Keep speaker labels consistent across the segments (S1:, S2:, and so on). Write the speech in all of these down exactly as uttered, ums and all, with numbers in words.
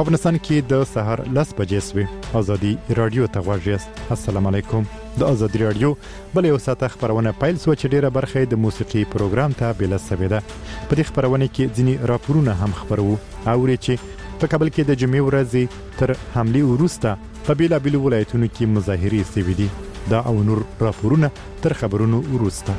S1: په افغانستان کې د سحر لس بجې سوې. ازادي رادیو ته غوږ یاست. السلام علیکم. د ازادي رادیو بل یو ساعت خبرونه پیل سو چې ډیره برخه د موسیقي پروګرام ته بل سوي ده. په دې خبرونه کې ځینی راپورونه هم خبرو او چې په کابل کې د جمعې ورځې تر حمله وروسته په بیلابیلو ولایتونو کې مظاهرې سوي دي. دا او نور راپورونه تر خبرونو وروسته.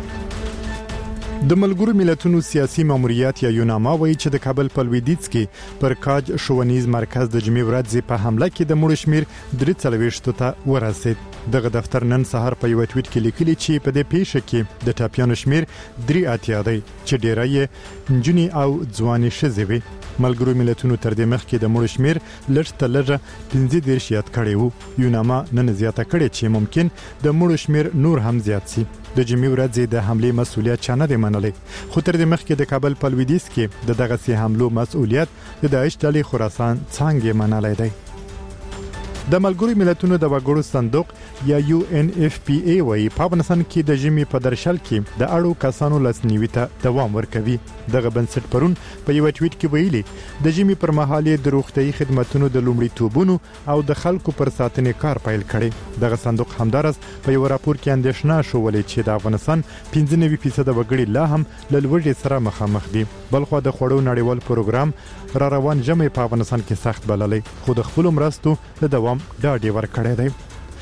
S1: د ملګرو ملتونو سیاسي ماموریت یا یوناما وایي چې د کابل په لویدیځ کې پر کاج ښوونیز مرکز د جمعې ورځې په حمله کې د مړو شمیر درې څلوېښت ته ورسید. دغه دفتر نن سهار په یو ټویټ کې لیکلي چې په دې پیښه کې د ټاپیانو شمیر درې اتیا دی چې ډیری یې نجونې او ځوانې ښځې وي. ملګرو ملتونو تر دې مخکې د مړو شمیر لږ تر لږه پنځه دېرش یاد کړی وو. یوناما نن زیاته کړې چې ممکن د مړو شمیر نور هم زیات شي. د جمعې ورځې د حملې مسؤلیت چا نه دی منلی، خو تر دې مخکې د کابل په لویدیځ کې د دغسې حملو مسؤلیت د داعش ډلې خراسان څانګې منلی دی. د ملګرو ملتونو د وګړو صندوق یا یو ان اف پی ای وایي په افغانستان کې د ژمي په درشل کې د اړو کسانو لاسنیوي ته دوام ورکوي. دغه بنسټ پرون په یو ټویټ کې ویلي د ژمي پر مهال د روغتیايي خدماتو د لومړیتوبونو او د خلکو پر ساتنې کار پیل کړي. دغه صندوق همدارس په یو راپور کې اندېښنه شولې چې د افغانستان پنځه نوي فیصد وګړي لا هم له لوږې سره مخامخ دي. بلخو د خوړو نړیوال پروګرام را روان ژمی په افغانستان کې سخت بللی، خو د خپل مرستو د دوام ډاډ ورکړی دی.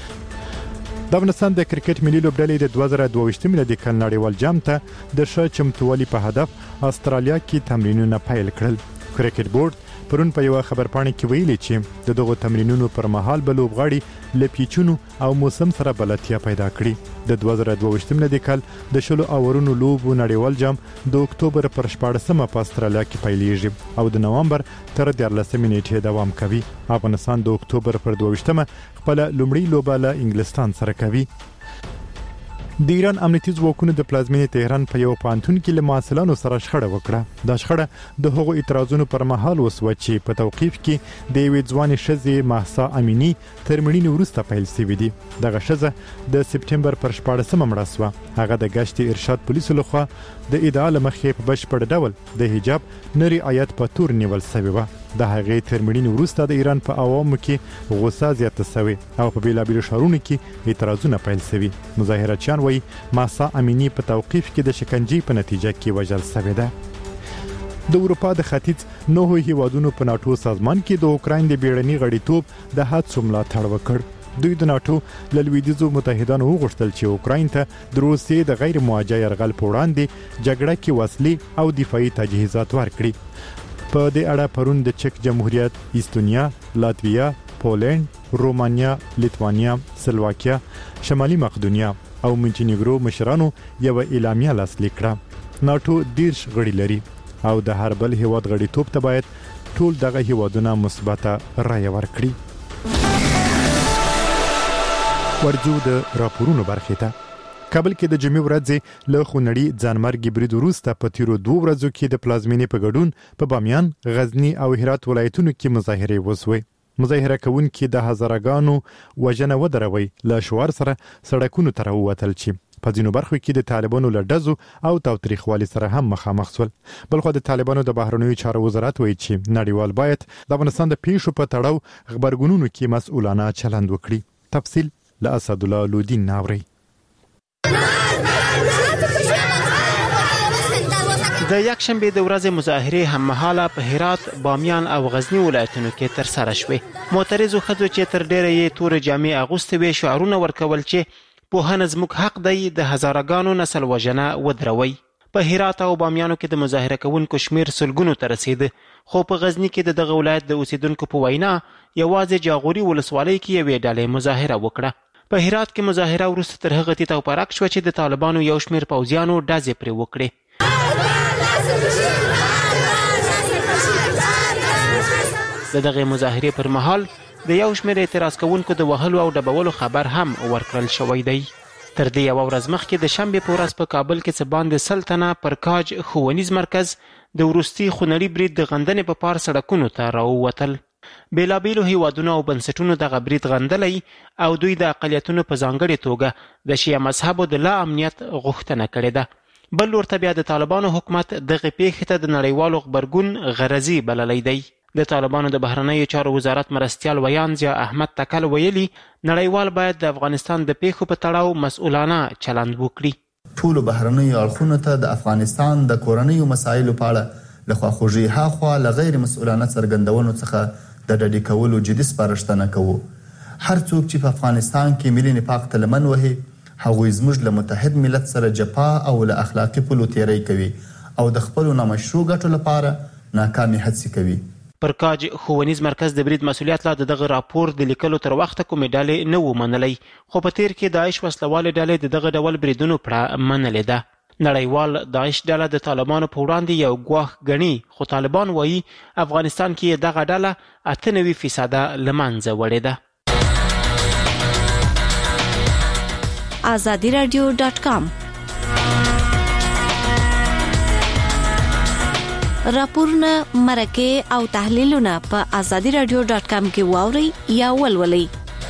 S1: د افغانستان د کرکټ ملي لوبډلې د دوه زره دوه ویشتم میلادي کال نړیوال جام ته د ښه چمتووالي په هدف استرالیا کې تمرینونه پیل کړل. کرکټ بورډ پرون په یو خبرپاڼه کې ویلي چې د دغو تمرینونو پر مهال به لوبغاړي له پیچونو او موسم سره بلدتیا پیدا کړي. د دوه زره دوه ویشتم میلادي کال د شلو اورونو لوبو نړیوال جام د اکتوبر پر شپاړسمه په استرالیا کې پیلیږي او د نوامبر تر دیارلسمې نیټې دوام کوي. افغانستان د اکتوبر پر دوه ویشتمه خپل لومړی لوبه له انګلستان سره کوي. د ایران امنیتي ځواکونو د پلازمینې تهران په یو پانتون کې له محصلانو سره شخړه وکړه. دا شخړه د هغو اعتراضونو پر مهال وسوه چې په توقیف کې د یوې ځوانې ښځې مهسا امینی تر مړینې وروسته پیل شوي دي. دغه ښځه د سپټمبر پر شپاړسمه مړه شوه. هغه د ګشت ارشاد پولیسو لخوا د ادعا له مخې په بشپړ ډول د حجاب نه رعایت په تور نیول شوې وه. د هغې تر مړینې وروسته د ایران په عوامو کې غوسه زیاته شوې او په بیلابیلو ښارونو کې اعتراضونه پیل شوي. مظاهرچیان وایي مهسا امینی په توقیف کې د شکنجې په نتیجه کې وژل شوې ده. د اروپا د ختیځ نهو هیوادونو په ناټو سازمان کې د اوکراین د بیړني غړیتوب د هڅو ملاتړ وکړ. دوی د ناټو له لویدیځو متحدانو وغوښتل چې اوکراین ته د روسیې د غیر موجه یرغل په وړاندې جګړه کې وسلې او دفاعي تجهیزات ورکړي. په دې اړه پرون د چک جمهوریت، ایستونیا، لاتویا، پولند، رومانیا، لیتوانیا، سلواکیا، شمالي مقدونیا او مونټینیګرو مشرانو یو اعلامیه لاسلیک کړه. ناټو دیرش غړي لري او د هر بل هیواد غړیتوب ته باید ټول دغه هیوادونه مثبته رایه ورکړي. ورجو د راپورونو برخې ته. کابل کې د جمعې ورځې له خونړي ځانمرګي برید وروسته په تیرو دوه ورځو کې د پلازمینې په ګډون په بامیان، غزنی او هرات ولایتونو کې مظاهرې وسوې. مظاهره کوونکي د هزارګانو وژنه ودروي له شعار سره سړکونو ته راووتل چې په ځینو برخو کې د طالبانو له ډزو او تاوتریخوالي سره هم مخامخ شول. بلخو د طالبانو د بهرنیو چارو وزارت وایي چې نړیوال باید د افغانستان د پیښو په تړاو خبرګونونو کې مسؤلانه چلند وکړي. تفصیل له اسدالله لودین ناوري.
S2: د یکشنبه د ورځې مظاهرې هم مهاله په هرات، بامیان او غزنی ولایتونو کې تر سره شوې. معترضو ښځو چې تر ډیره یې تورې جامې اغوستې وې شعارونه ورکول چې پوهنه زموږ حق دی، د هزارګانو نسل وژنه ودروي. په هرات او بامیانو کې د مظاهره کوونکو شمیر سلګونو ته رسید، خو په غزنی کې د دغه ولایت د اوسیدونکو په وینا یوازې جاغوري ولسوالۍ کې یوې ډلې مظاهره وکړه. په هرات کې مظاهره وروسته تر هغه تیت او پرک شوه چې د طالبانو یو شمیر پوځیانو ډزې پرې وکړې. د دغه مظاهرې پر مهال د یو شمیر اعتراض کوونکو د وهلو او ډبولو خبر هم ورکړل شوی دی. تر دې یوه ورځ مخکې د شنبې په ورځ په کابل کې څه باندې سل تنه پر کاج ښوونیز مرکز د وروستي خونړي برید د غندنې په پار سړکونو ته راووتل. بیلابیلو هیوادونو او بنسټونو دغه برید غندلی او دوی د اقلیتونو په ځانګړې توګه د شیعه مذهبو د لا امنیت غوښتنه کړې ده. بل لور ته بیا د طالبانو حکومت دغه پیښې ته د نړیوالو غبرګون غرضي بللی دی. د طالبانو د بهرنیو چارو وزارت مرستیال ویان ضیا احمد تکل ویلي نړیوال باید د افغانستان د پیښو په تړاو مسؤلانه چلند وکړي.
S3: ټولو بهرنیو اړخونو ته د افغانستان د کورنیو مسایلو په اړه له خواخوږۍ هاخوا له غیر مسؤلانه څرګندونو څخه د ډډې کولو جدي سپارښتنه کوو. هر څوک چې په افغانستان کې ملي نفاق ته لمن وهي هغوی زموږ له متحد ملت سره جفا او له اخلاقي پولو تیری کوي او د خپلو نامشروع ګټو لپاره ناکامې هڅې کوي.
S2: پر کاج ښوونیز مرکز د برید مسؤلیت لا دغه راپور د لیکلو تر وخته کومې ډلې نه و منلی، خو په تیر کې داعش وسلوالې ډلې د دغه ډول بریدونو پړه منلې ده. نړیوال داعش ډله د طالبانو په وړاندې یو ګواښ ګڼي، خو طالبان وایي افغانستان کې دغه ډله اته نوي فیصده له منځه وړې ده.
S4: آزادی رادیو ډاټ کام راپورونه، مرکې او تحلیلونه په آزادی رادیو ډاټ کام کې واورئ یا ولولئ.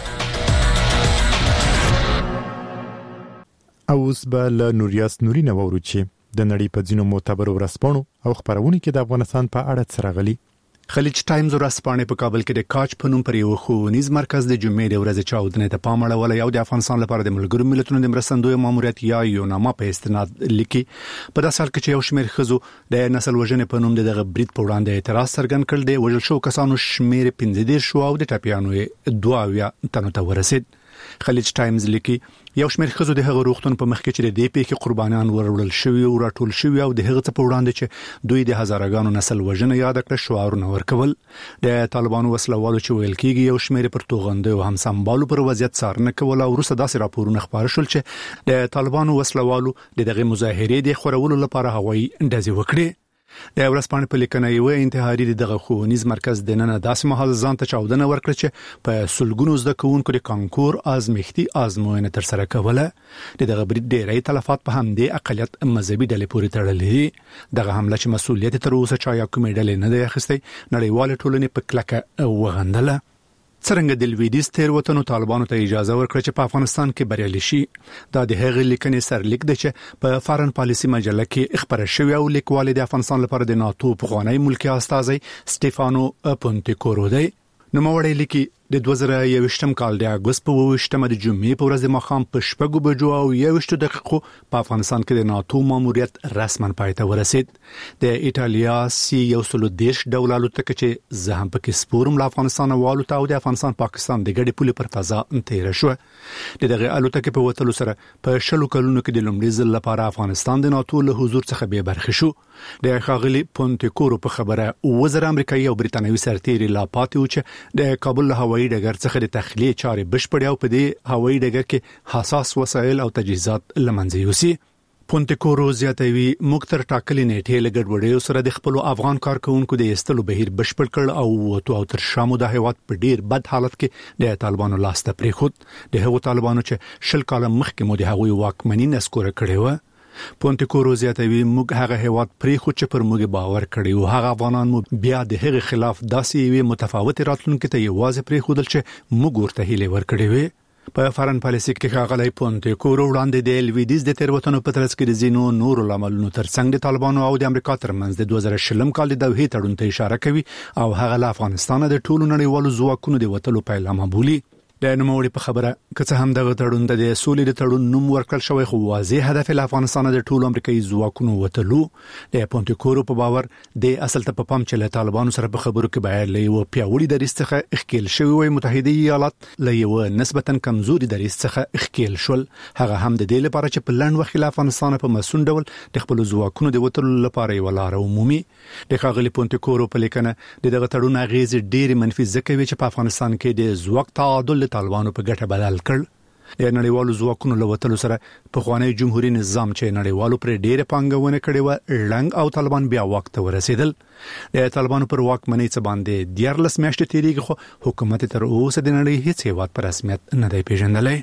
S1: اوس به له نوریاس نوري نه واورو چې د نړۍ په ځینو معتبرو ورځپاڼو او خبرونو کې د افغانستان په اړه څه راغلي.
S5: خلیج ټایمز ورځپاڼه په کابل کې د کاج په نوم پر یو ښوونیز مرکز د جمعې د ورځې چاودنې ته پام اړولی او د افغانستان لپاره د ملګرو ملتونو د مرستندوی ماموریت یا یوناما په استناد لیکي. په داسې حال کې چې یو شمېر ښځو د نسل وژنې په نوم دغه برید په وړاندې اعتراض څرګند کړ، د وژل شوو کسانو شمېر پنځه دېرش شو او د ټپیانو یې دوه اویا تنو ته ورسید. خلیج ټایمز لیکي یو شمېر ښځو د هغه روغتون په مخ کې چې د دې پیښې قربانیان وروړل شوي او راټول شوي او د هغه څه په وړاندې چې دوی د هزارګانو نسل وژنه یاد کړ شعارونه ورکول. د طالبانو وسلوالو چې ویل کېږي یو شمېر پر توغندي او هم سمبالو پر وضعیت څارنه کوله او وروسته داسې راپورونه خپاره شول چې د طالبانو وسلوالو د دغه مظاهرې د خورولو لپاره هوایي ډزې وکړي. د ورځپاڼې په لیکنه یو انتحاري دغه ښوونیز مرکز د نن داسې مهال ځان ته چاودنه ورکړه چې په سلګونو زده کوونکو د کانکور ازمیښتي ازموینه تر سره کوله. دغه برید ډېری تلفات په همدې اقلیت مذهبي ډلې پورې تړلې دي. دغه حمله چې مسؤلیت تر اوسه چا یا کومې ډلې نه دی اخیستی، نړیوال ټولنې په کلکه وغندله. څرنګه د لویدیځ تېروتنو طالبانو ته اجازه ورکړه چې په افغانستان کې بریالي شي. دا د هغې لیکنې سرلیک دی چې په فارن پالیسي مجله کې خپره شوې او لیکوال د افغانستان لپاره د ناتو پخوانی ملکي استازی سټيفانو پونتیکورو دی. نوموړی لیکي د دوه زره یوویشتم کال د اګوست په اوویشتمه د جمعې په ورځ د ماښام په شپږو بجو او یوویشتو دقیقو په افغانستان کې د ناتو ماموریت رسما پای ته ورسید. د ایټالیا سی یو سلو دېرش ډوله الوتکه چې زه هم پکې سپورم له افغانستان والوته او د افغانستان پاکستان د ګډې پولې پر فضا تېره شوه. د دغه الوتکې په وتلو سره په شلو کلونو کې د لومړي ځل لپاره افغانستان د ناتو له حضور څخه بې برخې شو. د ښاغلي پونتیکورو په خبره وزیر امریکایي او برتانوي سرتیري لا پاتې و چې د کابل له هوایي ډګر څخه د تخلیه چارې بشپړې او په دې هوایي ډګر کې حساس وسایل او تجهیزات له منځه یوسي. پونتیکورو زیاتوي موږ تر ټاکلې نیټې له ګډوډیو سره د خپل افغان کارکونکو د ایستلو بهیر بشپړ کړ او وته او تر شامو د هیواد په ډیر بد حالت کې د طالبانو لاس ته پریخود. د هغو طالبانو چې شل کال مخکې مو د هغوی واکمنۍ نسکوره کړې و. پونتیکورو زیاتوي موږ هغه هیواد پریخود چې پر موږ باور کړی او هغه افغانان مو بیا د هغه خلاف داسې یوې متفاوت راتلونکي ته یوازې پریخودل چې موږ ورته هیله ورکړې وي. په فارن پالیسي کې ښاغلی پونتیکورو وړاندې د لویدیځ د تېروتنو په ترڅ کې د ځینو نورو لاملونو ترڅنګ د طالبانو او د امریکا ترمنځ د دوه زره شلم کال د دوحې تړون ته اشاره کوي او هغه له افغانستان د ټولو نړیوالو ځواکونو د وتلو پیلامه بولي. د نوموړي په خبره که څه هم دغه تړون ته د سولې د تړون نوم ورکړل شوی خو واضح هدف له افغانستان د ټولو امریکایي ځواکونو وتلو. د پونتیکورو په باور د اصل ته په پام چې له طالبانو سره په خبرو کې باید له یو پیاوړي دریځ څخه اخکیل شوی وي. متحده ایالات له یو نسبتا کمزوري دریځ څخه اخکیل شول، هغه هم د دې لپاره چې په لنډ وخت له افغانستان په مسون ډول د خپل ځواکونو د وتلو لپاره یو لار عمومي. د ښاغلي پونتیکورو په لیکنه د دغه تړون اغیز ډیر منفي ځکه وي چې په افغانستان کې د ځواک تعادل طالبانو په ګټه بدل کړ. د نړیوالو ځواکونو له وتلو سره په خوانی جمهوریت نظام چې نړیوالو پر ډیره پانګونه کړې و لنګ او طالبان بیا وخت ته ورسېدل. د طالبانو پر واکمنۍ څخه باندې دیارلس میاشتې تیریږي خو حکومت تر اوسه د نړۍ هیڅ هیواد پر رسمیت نه دی پیژندلی.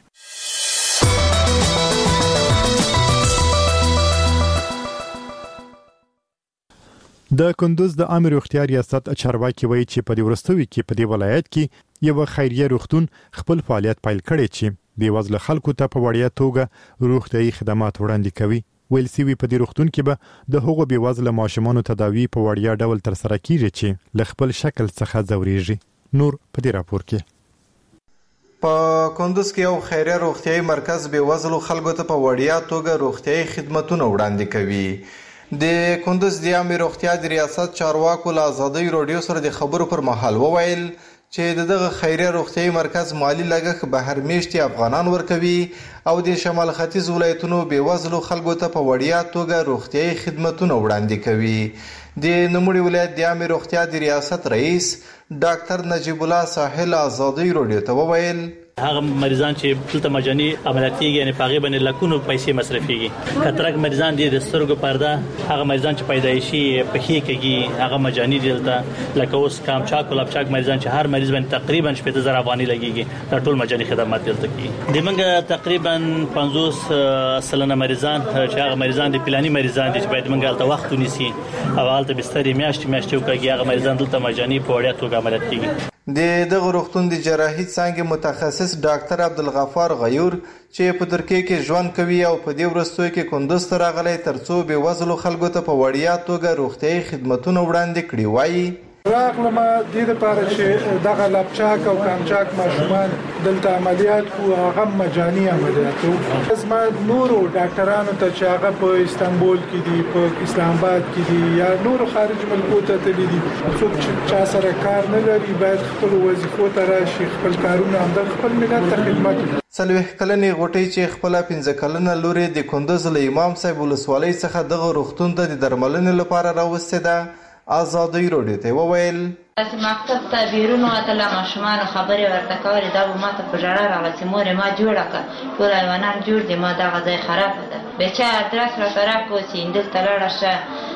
S1: د کندوز د عامه روغتیا ریاست چارواکي وایي چې په دې ورستوي کې په دې ولایت کې یو خیریه روغتون خپل فعالیت پیل کړی چې د وزله خلکو ته په وړیا توګه روغتیايي خدمات وړاندې کوي. ویل سوي په دې روغتون کې به د هغو بېوزله ماشومانو تداوي په وړیا ډول ترسره کیږي چې له خپل شکل څخه ځورېږي. نور په دې راپور کې
S6: په کندوز کې یو خیریه روغتیايي مرکز بېوزلو خلکو ته په وړیا توګه روغتیايي خدمتونه وړاندې کوي. د کندوز د عامې روغتیا د ریاست چارواکو له ازادۍ راډیو سره د خبرو پر مهال وویل چې دغه خیریه روغتیايي مرکز مالی لګښت بهر میشتي افغانان ورکوي او د شمال ختیځ ولایتونو بېوزلو خلکو ته په وړیا توګه روغتیايي خدمتونه وړاندې کوي. د نوموړي ولایت د عامې روغتیا د ریاست رئیس ډاکټر نجیب الله ساحل ازادۍ راډیو ته وویل
S7: هغه مریضان چې دلته مجاني عملیات کیږي یعنی پاغي باندې لکونو پیسې مصرفيږي. کترک مریضان دي د سترګو پرده هغه مریضان چې پیدایشي په هي کېږي هغه مجاني دلته لکه اوس کامچاک او لپچاک مریضان چې هر مریض باندې تقریبا شپږ زره افغاني لګيږي دا ټول مجاني خدمات دلته کیږي. د منګه تقریبا پنځوس سلنه مریضان چې هغه مریضان دي پلاني مریضان دي چې باید منګه الته وخت ونیسي او الته بستر میاشتې میاشتې وکړي هغه مریضان دلته مجاني په وړیا توګه عملیات کیږي.
S6: د دغه روغتون د جراحي څانګې متخصص ډاکټر عبدالغفار غیور چې په ترکیه کې ژوند کوي او په دې وروستیو کې کندوز ته راغلی ترڅو بېوزلو خلکو ته په وړیا توګه روغتیايي خدمتونه وړاندې کړي وایي
S8: راغلم د دې لپاره چې دغه لپچاک او کامچاک ماشومان دلته عملیات کوو هغه مجاني عملیات وو. زما نورو ډاکټرانو ته چې هغه په استانبول کې دي په اسلام آباد کې دي یا نورو خارج ملکو ته تللي دي څوک چې چا سره کار نه لري باید خپل وظیفو ته راشي خپل کارونه هم د خپل ملت ته خدمت وکړي.
S6: څلوېښت کلنې غوټۍ چې خپله پنځه کلنه لور یې د کندوز له امام صاحب ولسوالۍ څخه دغه روغتون ته د درملنې لپاره راوستې ده ازادۍ راډیو ته وویل
S9: چې مکتب ته بیرون وتله ماشومانو خبرې ورته کولې دا به ماته په ژړا راغله چې مورې ما جوړه کړه ټول حیوانان جوړ دي ما دغه ځای خرابه ده بیچا ادرس راته راکړو چې هندلته لاړه شه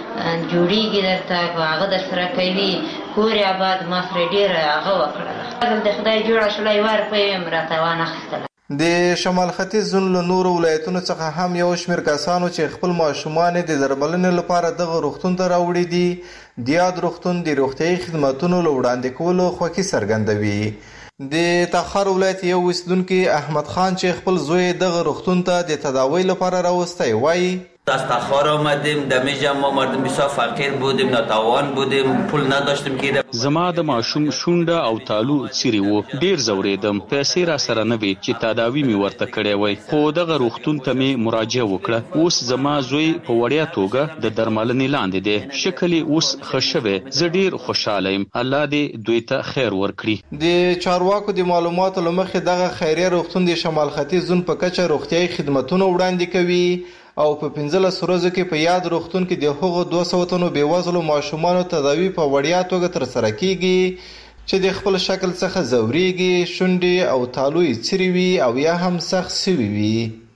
S9: جوړېږي درته هغه در سره کوي کور یې آباد ما سره ډېره هغه وکړله د خدای جوړه شوله یوه روپۍ مې راته وانخیستله.
S6: د شمال ختیځ زون له نورو ولایتونو څخه هم یو شمېر کسانو چې خپل ماشومان د درملنې لپاره دغه روغتون ته راوړي دي د یاد روغتون د روغتیايي خدمتونو له وړاندې کولو خوښي څرګندوي. د تخار ولایت یو اوسیدونکي احمد خان چې خپل زوی دغه روغتون ته د تداوی لپاره راوستی وایي
S10: از تخار آمدیم دمیجم ما مردم بسیار فقیر بودیم ناتوان بودیم پول نداشتیم که
S11: زما د ماشوم شونډه او تالو څیرې وو ډیر زوریدم پیسې را سره نه وي چې تداوی می ورته کړې وای خو دغه روغتون ته می مراجعه وکړه اوس زما زوی په وړیا توګه د درملنې لاندې دی شکل اوس خوشوي زه ډیر خوشاله یم الله دې دوی ته خیر ورکړي.
S6: د چارواکو د معلوماتو لمخې دغه خیریه روغتون د شمال ختیځ زون په کچه روغتیايي خدمتونه وړاندې کوي او په پنځلس ورځو کې په یاد روغتون کې د هغو دوه سوه تنو بېوزلو ماشومانو تداوي په وړیا توګه ترسره کیږي چې د خپل شکل څخه ځورېږي شونډې او تالو یې څیرې وي او یا هم سخت سوي وي.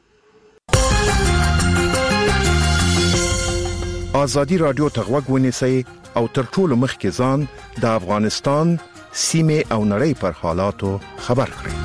S12: ازادي راډیو ته غوږ ونیسئ او تر ټولو مخکې ځان د افغانستان سیمې او نړۍ پر حالاتو خبر کړئ.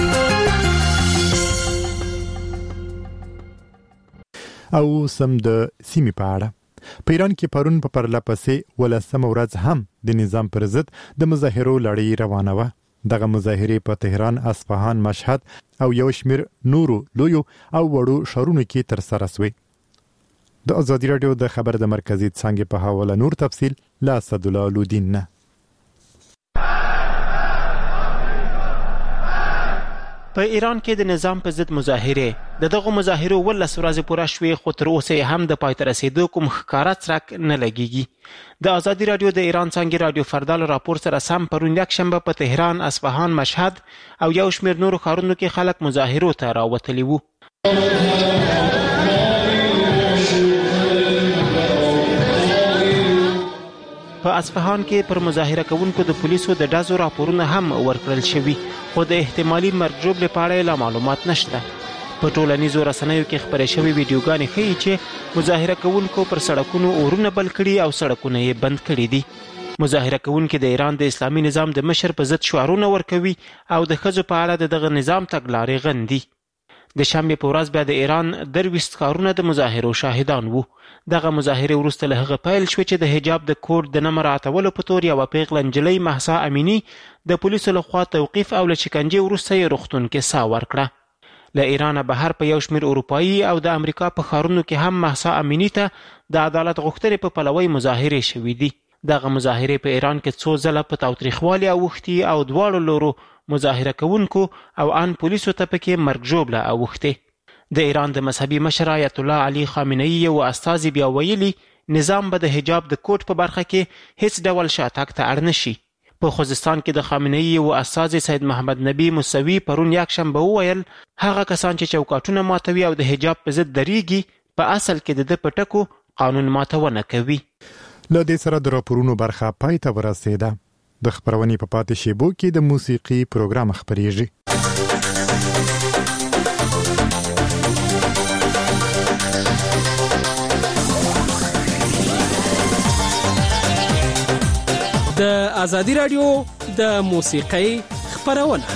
S1: او سم د سیمې په اړه په ایران کې پرون په پرله پسې ولسمه ورځ هم د نظام پر ضد د مظاهرو لړۍ روانه وه. دغه مظاهرې په تهران، اصفهان، مشهد او یو شمېر نورو لویو او وړو ښارونو کې ترسره سوې. د ازادي راډیو د خبر د مرکزي څانګې په حواله نور تفصیل له اسدالله لودین نه.
S2: په ایران کې د نظام په ضد مظاهرې د دغه مظاهرو ولس ورځې پوره شوې خو تر اوسه هم د پای ته رسېدو کوم ښکاره څرک نه لګېږي. د ازادي راډیو د ایران څانګې راډیو فردا له راپور سره سم پرون یکشنبه په تهران، اصفهان، مشهد او یو شمېر نورو ښارونو کې خلک مظاهرو ته راوتلي وو. په اصفهان کې پر مظاهره کوونکو د پولیسو د ډزو راپورونه هم ورکړل شوي خو د احتمالي مرګ ژوبلې په اړه لا معلومات نشته. په ټولنیزو رسنیو کې خپرې شوې ویډیوګانې ښیي چې مظاهره کوونکو پر سړکونو اورونه بل کړي او سړکونه یې بند کړي دي. مظاهره کوونکي د ایران د اسلامي نظام د مشر په ضد شعارونه ورکوي او د ښځو په اړه د دغه نظام تګلارې غندي. د شنبې په ورځ بیا د ایران درویشت کارونه د مظاهرو شاهدان وو. دغه مظاهرې وروسته له هغه پیل شوې چې د حجاب د کوډ د نه مراعاتولو په تور یوه پیغله نجلۍ مهسا امیني د پولیسو لخوا توقیف او له شکنجې وروسته یې روغتون کې ساه ورکړه. له ایران بهر په یو شمیر اروپایي او د امریکا په ښارونو کې هم مهسا امینی ته د عدالت غوښتنې په پلوۍ مظاهرې شوې دي. دغه مظاهرې په ایران کې څو ځله په تاوتریخوالي اوښتي او دواړو لورو مظاهره کوونکو او ان پولیسو ته پکې مرګ ژوبله اوښتې. د ایران د مذهبي مشر آیت الله علي خامنه‌ای یو استازي بیا ویلي نظام به د حجاب د کوټ په برخه کې هیڅ ډول شاتګ ته اړ نه شي. په خوزستان کې د خامنه‌ای یو استازي سید محمد نبی موسوي پرون یکشنبه وویل هغه کسان چې چوکاټونه ماتوي او د حجاب په ضد درېږي په اصل کې د ده په ټکو قانون ماتونه کوي.
S1: له دې سره د راپورونو برخه پای ته ورسېده. د خبرونې په پاتې شیبو کې د موسیقي پروګرام خپرېږي.
S13: د ازادي رادیو د موسیقۍ خبرونه.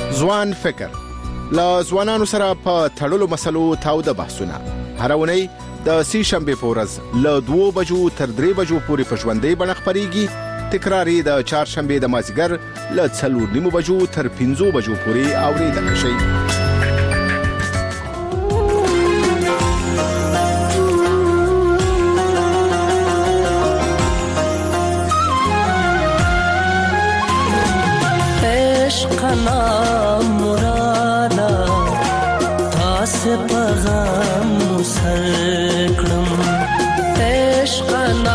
S12: ځوان فکر لا ځوانانو سره په تړلو مسلو تاوده بحثونه هر ونی د سی شنبه په ورځ له دوه بجو تر درې بجو پورې په ژوندۍ بڼه خبريږي، تکراری د چهارشنبه د مازیګر له څلور نیمو بجو تر پنځو بجو پورې اوریدل شي.
S14: عشق مرادا تاس پیغام مسر کړم، عشق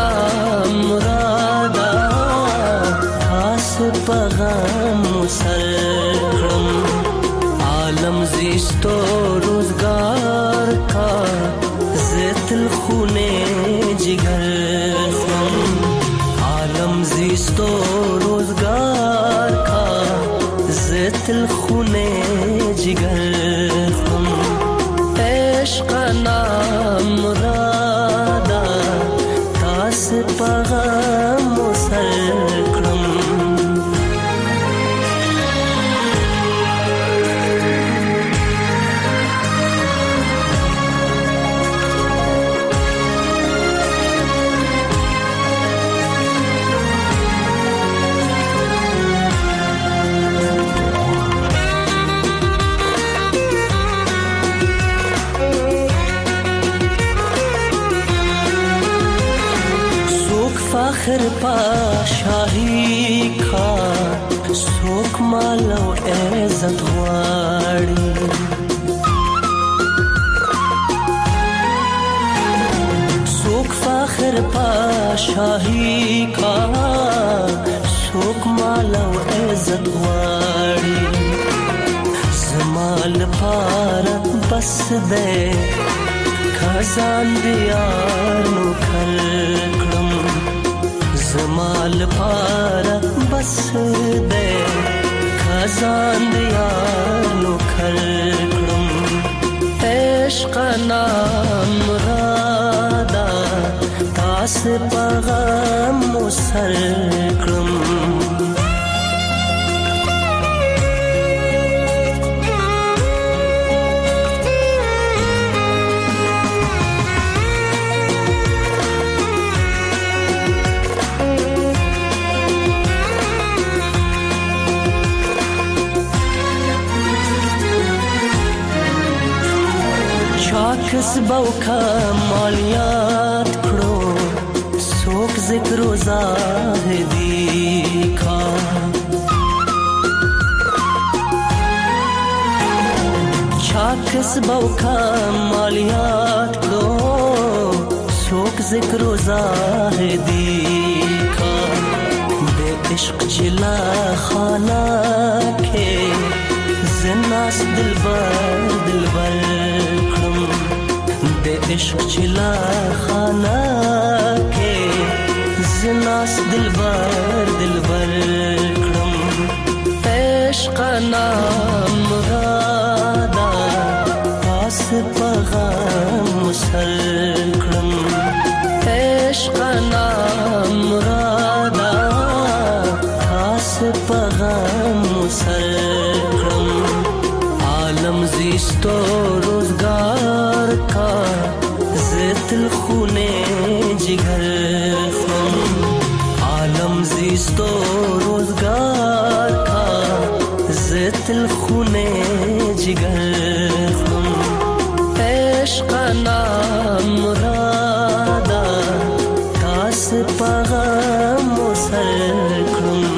S14: مرادا تاس پیغام مسر کړم، عالم زیستو روزگار کا زتل خونه جگر خم، عالم زیستو روزگار کا زتل خونه جگر خم، عشق نام مرادا تاس پیغام مسر کړم. فخر پاشاهی کا سوک مالو عزت غواړي، سوک فخر پاشاهی کا سوک مالو عزت غواړي، زمال پار بس دے خزان دیار نو کړم، زمال پارا بس دے خزان دیار نو کړم، عشق نام مرادا تاس پیغام مسر کړم. کسبو کمالیات کړو سوک ذکر و زاهدی کا، چا کسبو کمالیات کړو سوک ذکر و زاهدی کا، بے عشق چلا خانہ کے زناس دلبر دلبر دے عشق چلا خانہ کے زناس دلبر دلبر کړم، عشق نام مرادا تاس پیغام مسر کړم، عشق نام مرادا تاس پیغام مسر کړم، عالم زیستو روزگار کا زتل خونه جگر خم، عالم زیستو روزگار کا زتل خونه جگر خم، عشق نام مرادا تاس پیغام مسر کړم.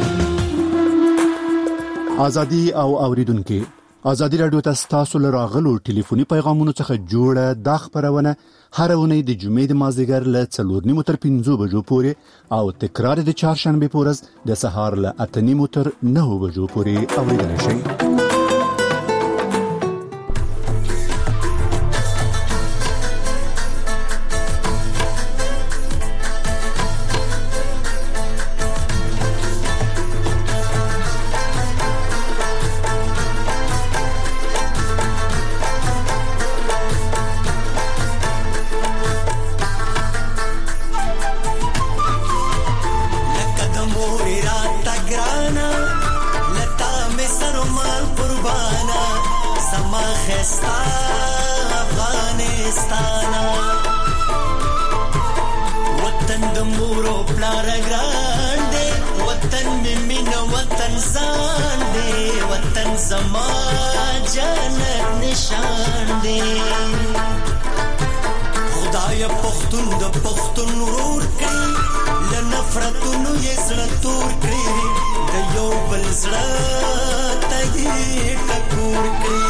S5: ازادي او اوریدونکو، ازادي رادیو ته تاسو لراغلو ټلیفوني پیغامونو څخه جوړه د خبرونه هر ونی د جمعې د مازیګر له څلور نیمو تر پنځو بجو پورې او تکرار د چهارشنبه په ورځ د سهار له اته نیمو تر نهو بجو پورې اوریدل شي.
S15: خستا افغاني
S14: پاکستانا وطن د مور او پلار ګران دی وطن می مینه وطن ځان دی وطن زما جنت نشان دی خدای پښتون د پښتون ورور کړي له نفرتونو یې زړه تور کړي د یو بل زړه ته یې ټکور کړي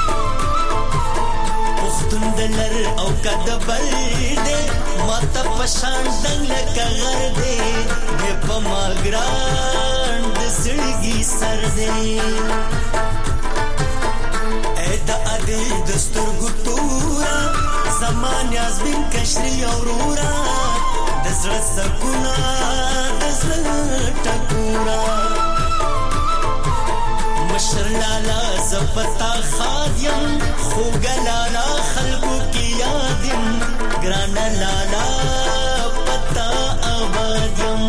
S14: پښتون د لر او کد بل دی ماته پشان دنګ لکه غر دی دی په ما ګران د زړګي سر دی ای د ادي د سترګو تورا زمان یازبین کشری اورورا د زړه سکونا د زړه ټکورا مشر لالا زپتا خادیم خوګلالا خلقو کی یادیم ګران لالا پتا آبادیم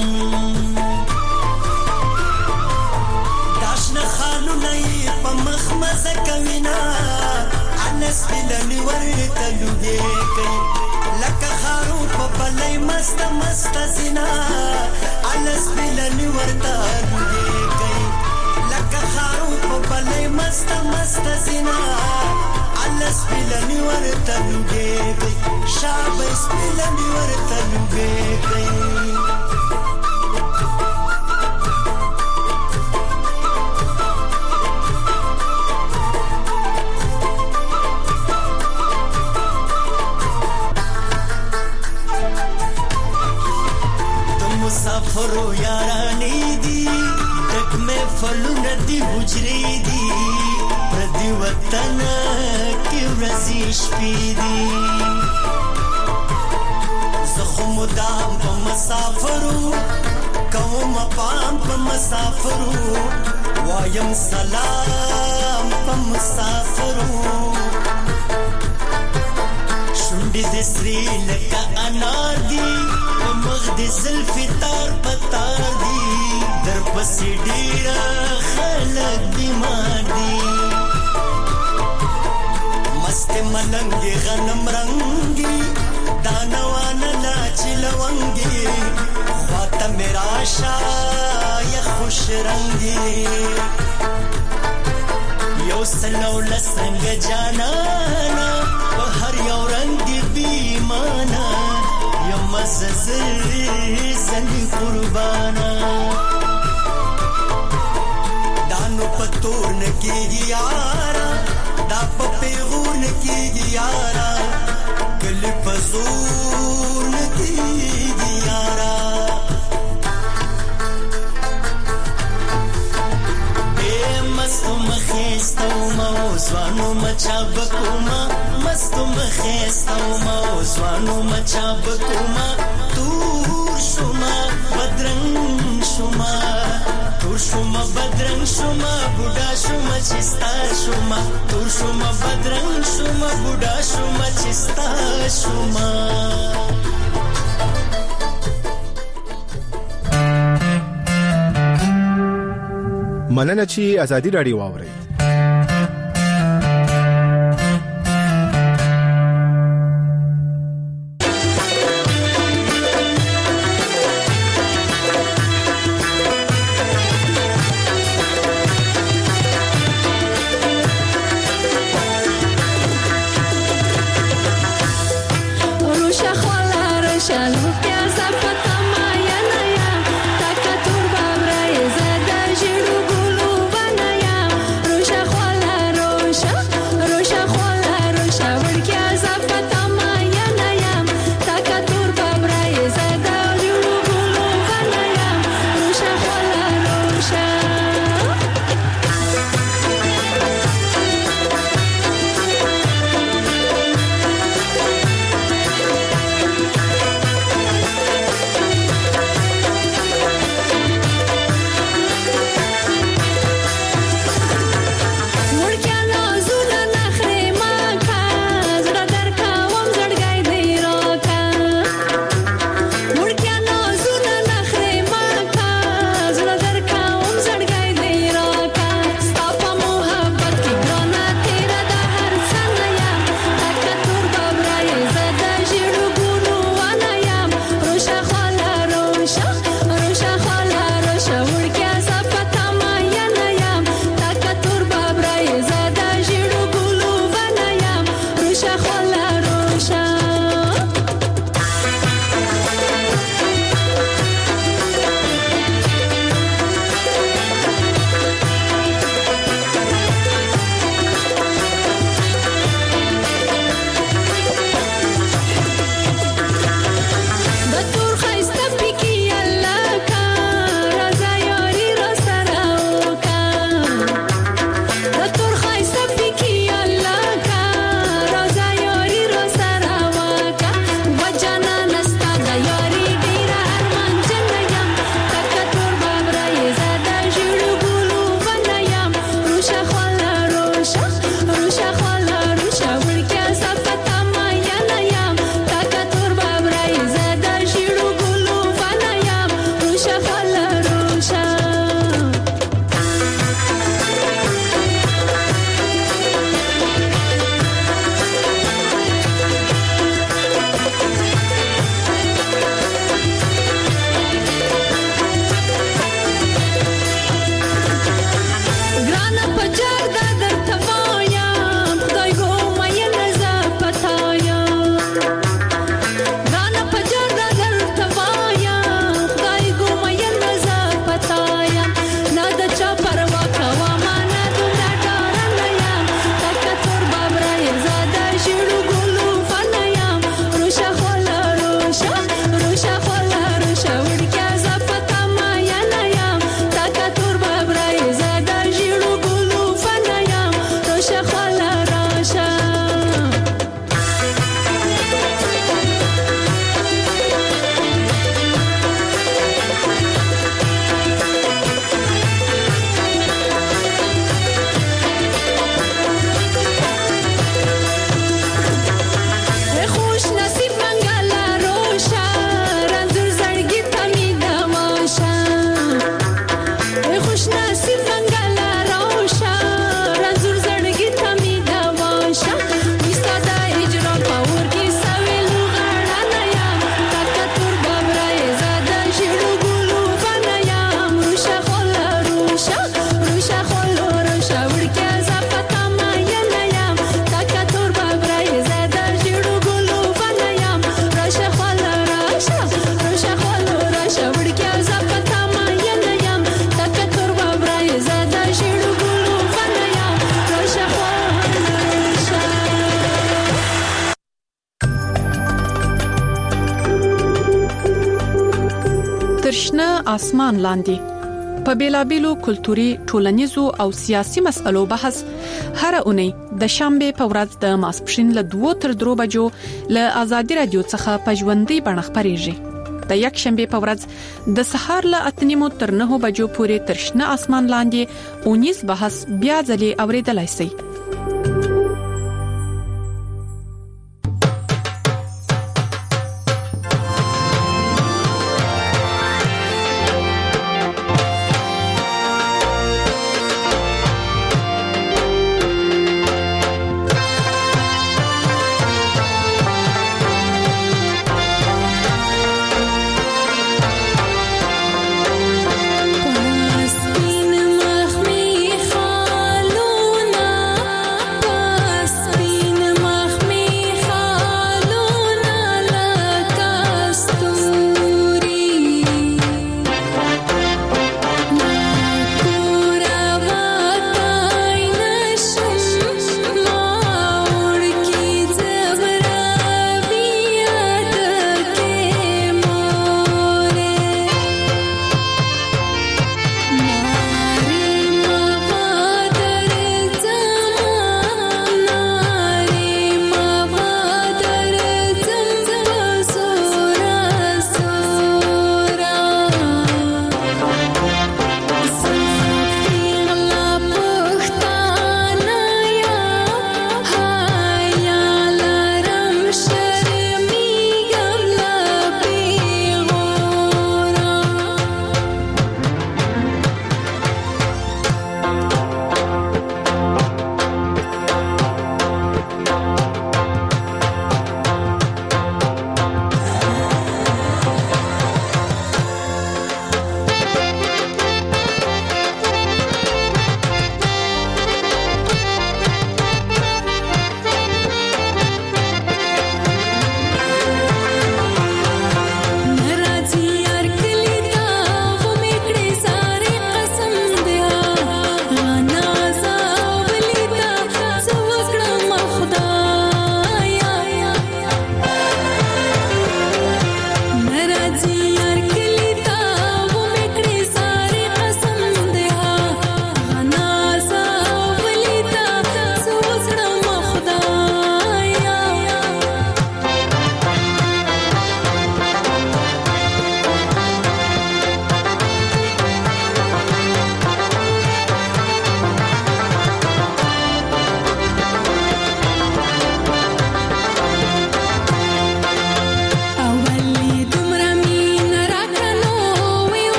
S14: داشن خانو نئی پا مخمزه کوینا انس بلنی ورطا لوگی کئی لکه خارو پا بلی مست مست زینا انس بلنی ورطا لوگی کئی لکه خارو پا بلی مست مست زینا انس بلنی ورطا لوگی کئی شابس بلنی ورطا لوگی کئی مسافرو یارانی دی دک میں فلون دی حجری دی پردی وطن کی ورزی شپی دی زخم دام پا مسافرو قوم پام پا مسافرو وایم سلام پا مسافرو شنڈی دی سری لکا انار دی مغ دی زلفی تار پتار دی در پسی ڈیرا خلق بیمار دی مست ملنگی غنم رنگی دانوان لاچی لونگی خواتا میرا شای خوش رنگی یو سلو لسنگ جانانا و هر یو رنگ دی بیمانا یم زلزلی قربانا دانو پتور نکیگی یارا دا پا پیغور نکیگی یارا کلی پزور نکیگی یارا بے مستو مخیستو موزوانو مچا بکوما مستو مخیستو موزوانو مچا بکوما تور شما بدرنگ شما تور شما بدرنگ شما بودا شما چستا شما تور شما بدرنگ شما بودا شما چستا شما
S12: مننه چې ازادي رادیو واوري
S15: Russia, ترشنه اسمان لاندې په بیلابیلو کلتوري ټولنیزو او سیاسي مسلو بحث هر اونۍ د شنبه په ورځ د ماسپښین له دوه تر درو بجو له آزادي رادیو څخه پښوندې بڼه خبريږي د یک شنبه په ورځ د سهار له اتنیمو تر نه بجو پورې ترشنه اسمان لاندې اونیز بحث بیا ځلې اوریدلای شئ.
S16: Spin mach mi khaluna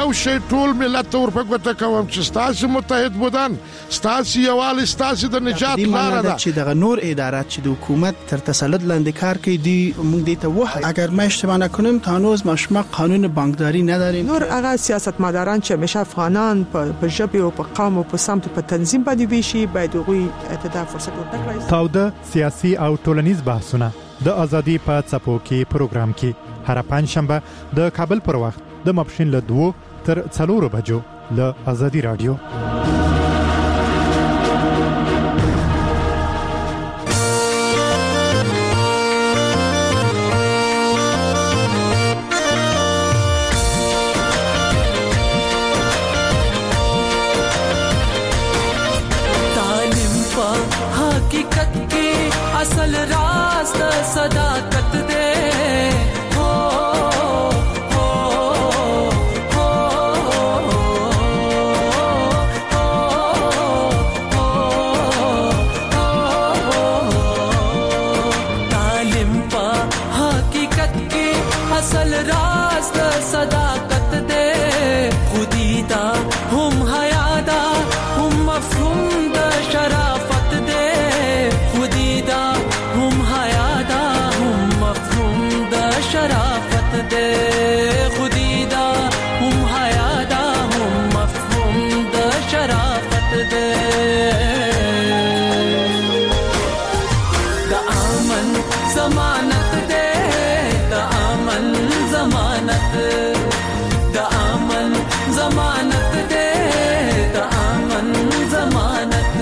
S16: یو شی ټول ملت ته ورپګوته کوم چې ستاسو متحد بودن ستاسو یوال ستاسو د نجات لاره ده
S17: چې دغه نور ادارات چې د حکومت تر تسلط لاندې کار کوي دی موږ دې ته وایو اگر ما اشتباه نکنم تا هنوز ما شما قانون بانکداری نداریم.
S18: نور هغه سیاستمداران چې همیشه افغانان په ژبه او په قوم او په سمت په تنظیم باندې ویشي باید هغوی ته فرصت ورکړي.
S1: تاوده سیاسي او ټولنیز بحثونه د ازادي په څپو کې پروګرام کې هر پنځشنبه د کابل پر وخت د ماپښین له دوه تر څلورو بجو له ازادي رادیو.
S14: असल राज सदाकत दे हो हो हो तालिम पा हकीकत की असल राज सदाकत दे खुदीदा हम हयादा हम मफहूम द शराफत दे खुदीदा हम हयादा हम मफहूम द शराफत दे खुदीदा हम हयादा हम मफहूम द शराफत दे द अमन जमानत दे द अमन जमानत द अमन जमानत दे द अमन जमानत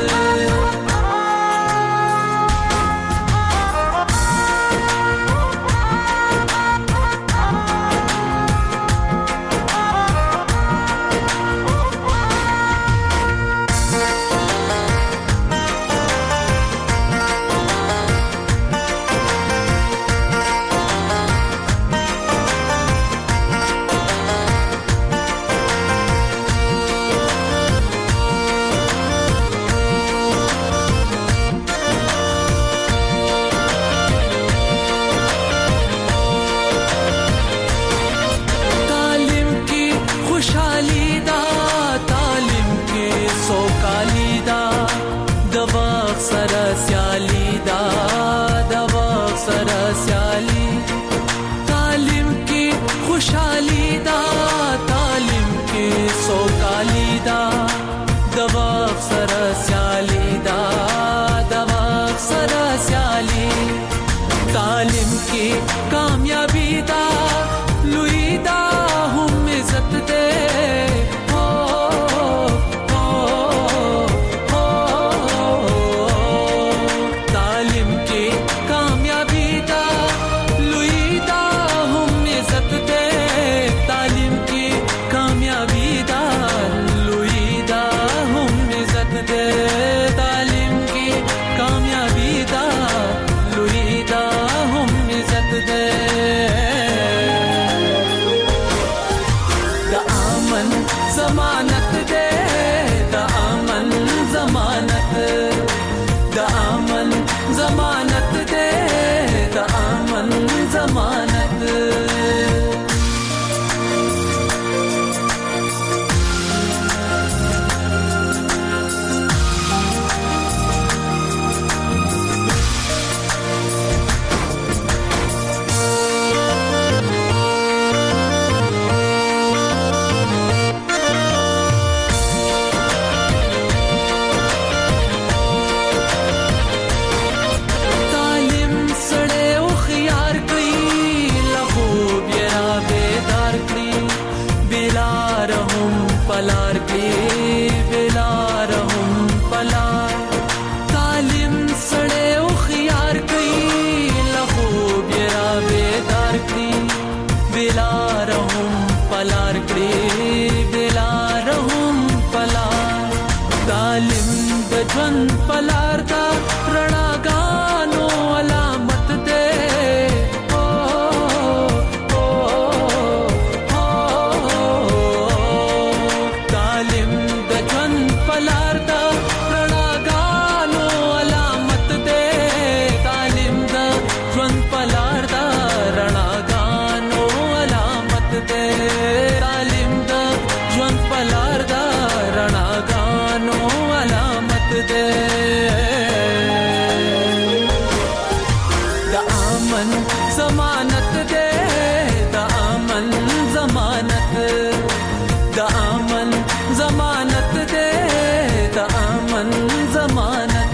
S14: तालिम की कामयाबी दा लुई दा हम इज्जत दे हो हो हो तालिम की कामयाबी दा लुई दा हम इज्जत दे तालिम की कामयाबी दा लुई दा हम इज्जत दे तालिम की कामयाबी दा लुई दा हम इज्जत दे
S19: ضمانت دے دا امن ضمانت دا امن ضمانت دے دا امن ضمانت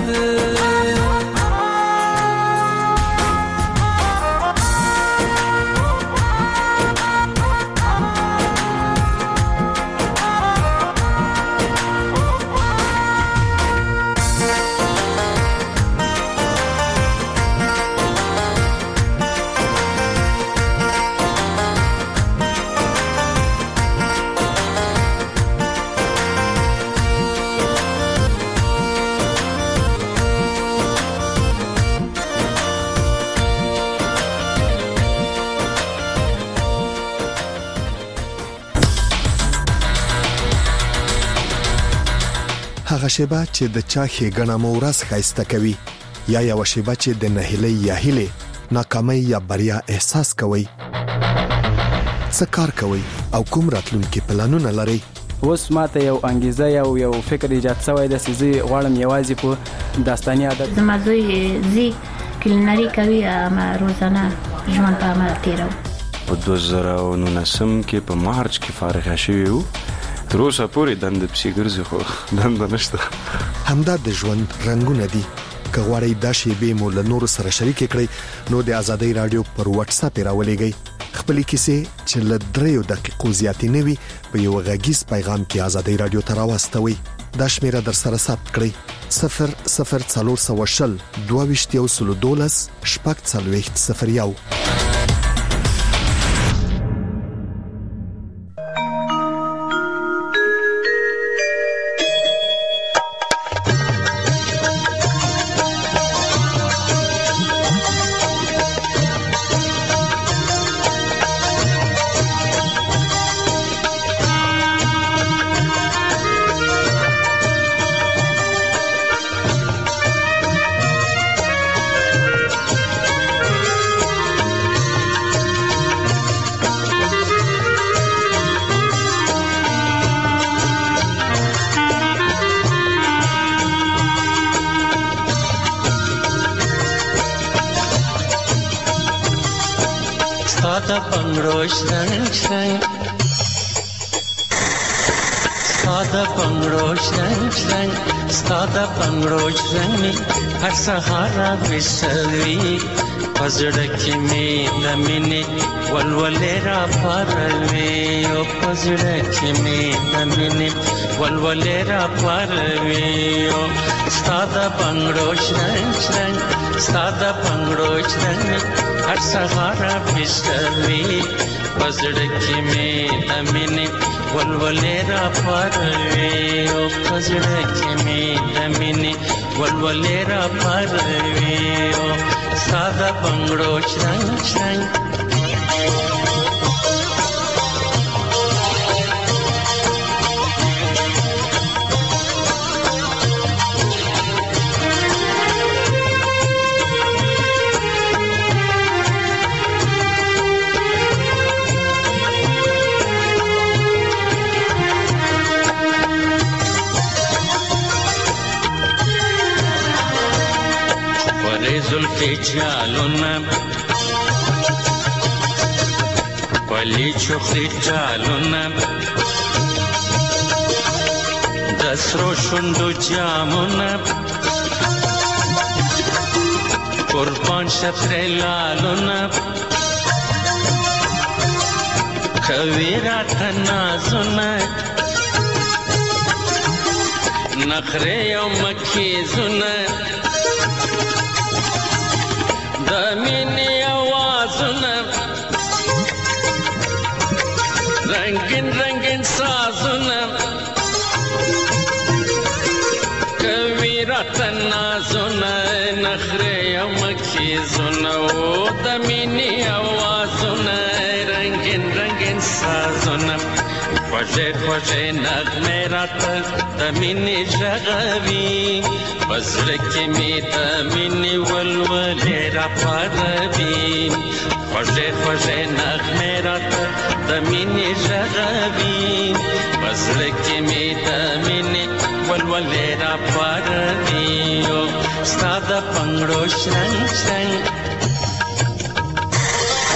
S20: هغه شیبه چې د چا ښېګڼه مو ورځ ښایسته کوي یا یو شیبه چې د نهیلۍ یا هیلې ناکامۍ یا بریا احساس کوي څه کار کوي او کوم راتلونکي پلانونه لري
S21: اوس ماته یو انګیزه یو یو فکر ایجاد شوی د سيزي غواړم یوازې په داستاني عادت
S22: زما دوی زی کلینری کوي ما روزانه ژوند په عمل تیرو
S23: په دوه زره او نولسم کې په مارچ کې فارغ شوی وو تر اوسه پورې دند پسې ګرځي خو دند نشته
S20: همدا د ژوند رنگونه دي که غواړئ دا شیبې مو له نورو سره شریک کړئ نو د آزادۍ رادیو پر واتس اپ راولېږئ خپلې کیسې چې له دریو دقیقو زیاتې نه وي په یو غږیز پیغام کې آزادۍ رادیو ته راواستوئ دا شمیره در سره ثبت کړئ صفر صفر څلور سوه شل دوه ویشت یو سلو دولس شپږ څلوېښت صفر یو
S24: Stada bangrosh rang rang Stada bangrosh rang rang Stada bangrosh rang mi har sahara visavi Pazda ki me damine walwalera parve O pazda ki me damine walwalera parve O Stada bangrosh rang rang Stada bangrosh rang mi har sahara visavi Pazda ki me damine walwalera parve O pazda ki me damine walwalera parve O Sada bangro chang chang Zulfi jaluna Pali chokri jaluna Dasro shundu jamuna Qurban shatre laluna Kavira tanazuna Nakhre yawm makizuna Damini awazuna Rangin rangin sazuna Kavira tanazuna Nakhre yamakizuna O damini awazuna Rangin rangin sazuna Khwaje khwaje nagme rata Damini jagavi Bazraki mi damini walwalera paravi Khwaje khwaje nagme rata damini jagavi Bazraki mi damini walwalera paravi Stada pangro shrang shrang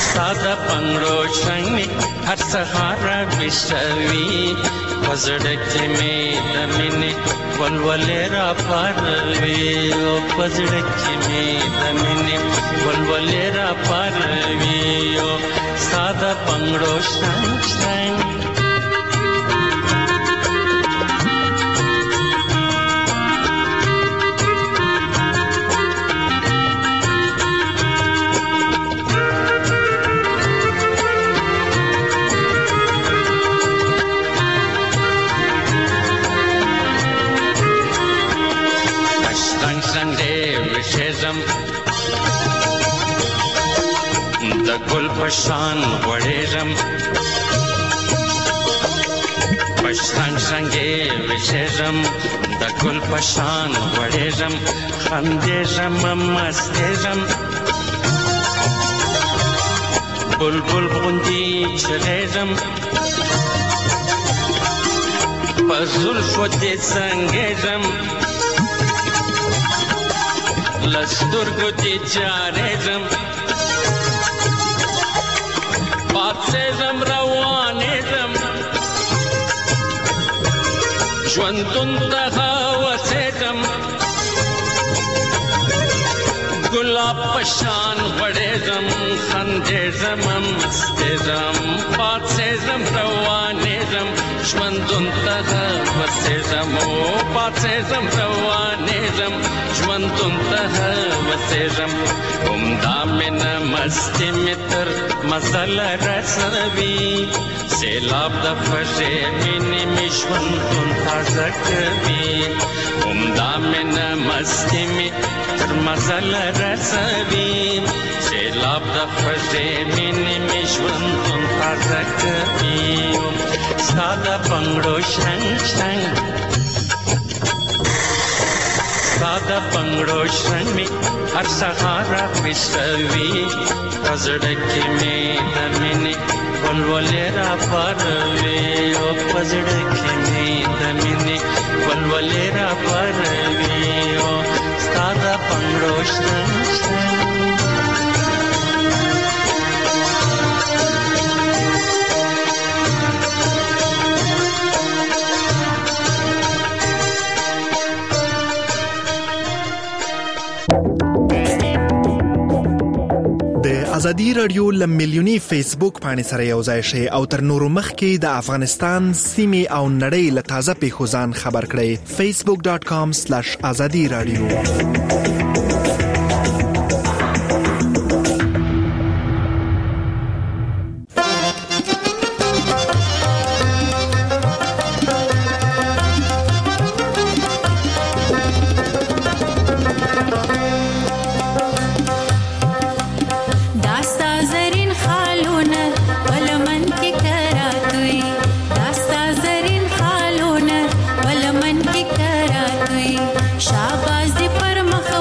S24: ساده پنګړو شنګ می هر سهار وشوي پزړه کې می د مینې ولولې را پاروي او پزړه کې می د مینې ولولې را پاروي او ساده پنګړو شنګ شنګ د ګل پشان وړېږم پښتنګ څنګه وشېږم د ګل پشان وړېږم خندېږم مستېږم بلبل غوندې چغېږم په زلفو دې څنګېږم له سترګو دې جارېږم پاڅېږم روانېږم ژوندون ته هوسېږم ګلاب په شان غوړېږم خندېږم مستېږم پاڅېږم روانېږم ژوندون ته هوسېږم او پاڅېږم روانېږم ژوندون ته هوسېږم همدا مینه مستي مې تر مزله رسوي سیلاب د خوږې مینې مې ژوندون تازه کوي همدا مینه مستي مې تر مزله رسوي سیلاب د خوږې مینې مې ژوندون تازه کوي ستا د پنګړو شنګ شنګ ستا د پنګړو شنګ مې هر سهار راپسوي په زړه کې مې د مینې ولولې را پاروي او په زړه کې مې د مینې ولولې را پاروي او ستا د پنګړو شنګ شنګ
S3: ازادي رادیو لمیلیونی فیسبوک باندې سره یو ځای شي او تر نورو مخکې د افغانستان سیمې او نړۍ له تازه پیښو ځان خبر کړئ facebook dot com slash azadi radio
S4: शाबाश दी पर मख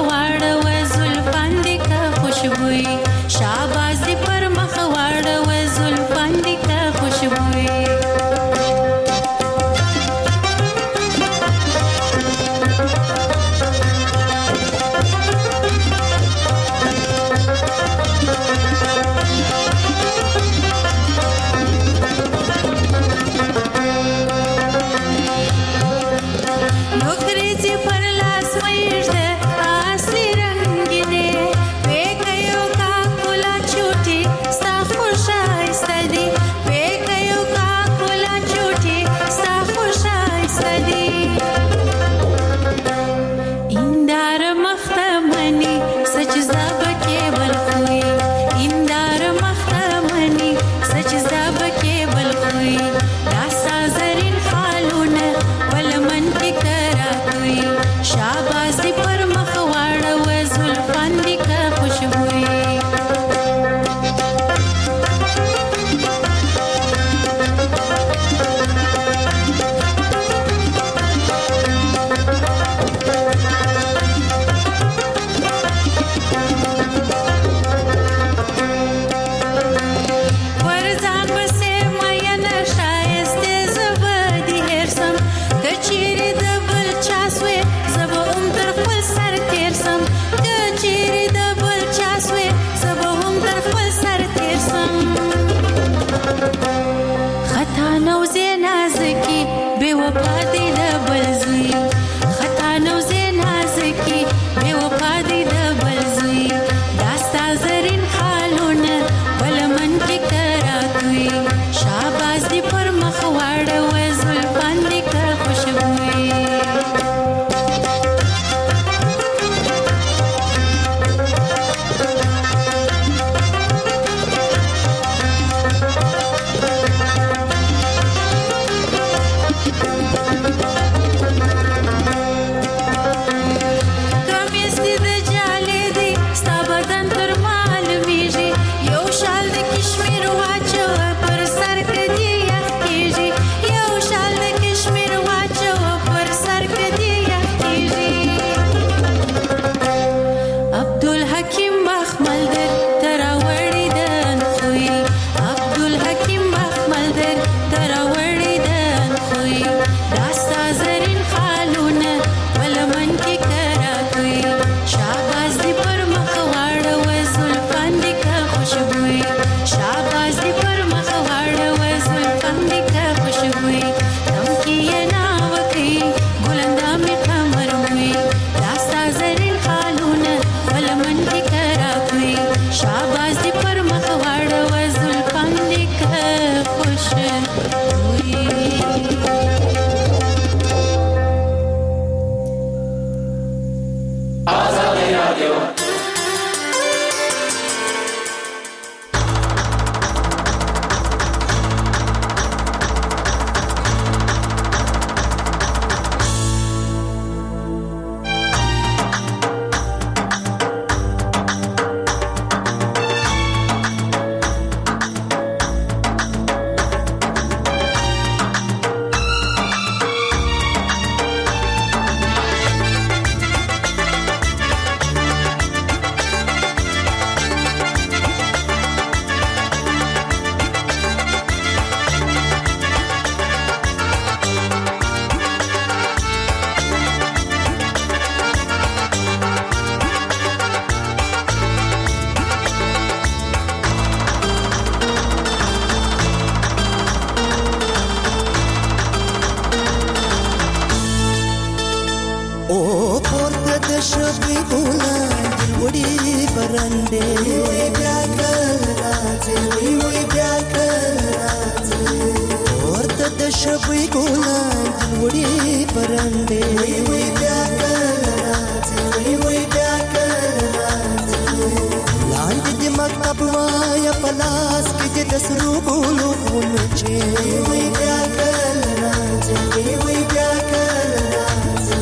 S14: پرندې وي بیا کله راځي وي وي بیا کله راځي ورته د شبي ګلان وړي پرندې وي وي بیا کله راځي وي وي بیا کله راځي لاندې د مکتب وایا پلاس کې د سرو ګلو غونچې وي بیا کله راځي وي وي بیا کله راځي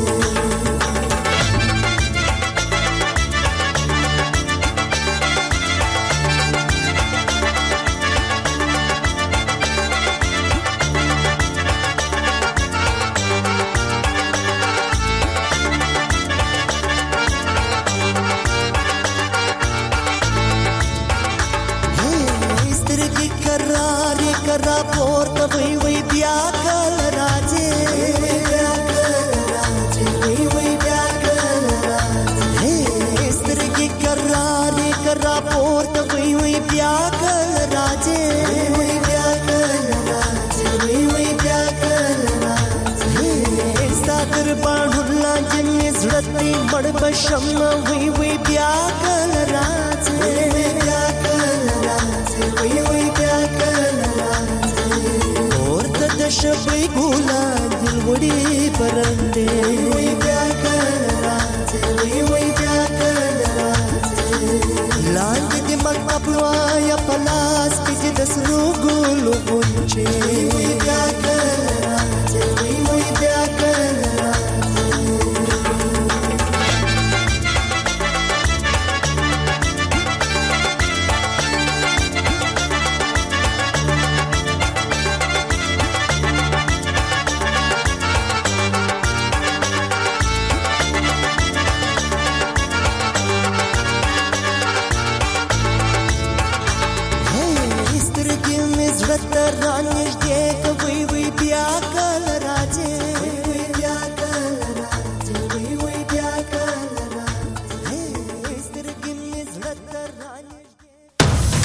S14: را پورته وي وي بیا کله راځي بیا کله راځي وي وي بیا کله راځي سترګې کرارې کرا پورته وي وي بیا کله راځي وي بیا کله راځي وي وي بیا کله راځي ستادر باندې لاندې زړتې مړ بشم وي وي بیا کله راځي وي بیا کله راځي وي وي بیا کله د شپې ګلان دل وړي پرندې وي بیا کله راځي وي وي بیا کله راځي لاندې د مکتب وایا پلاس کې د سرو ګلو غونچې وي بیا کله راځي وي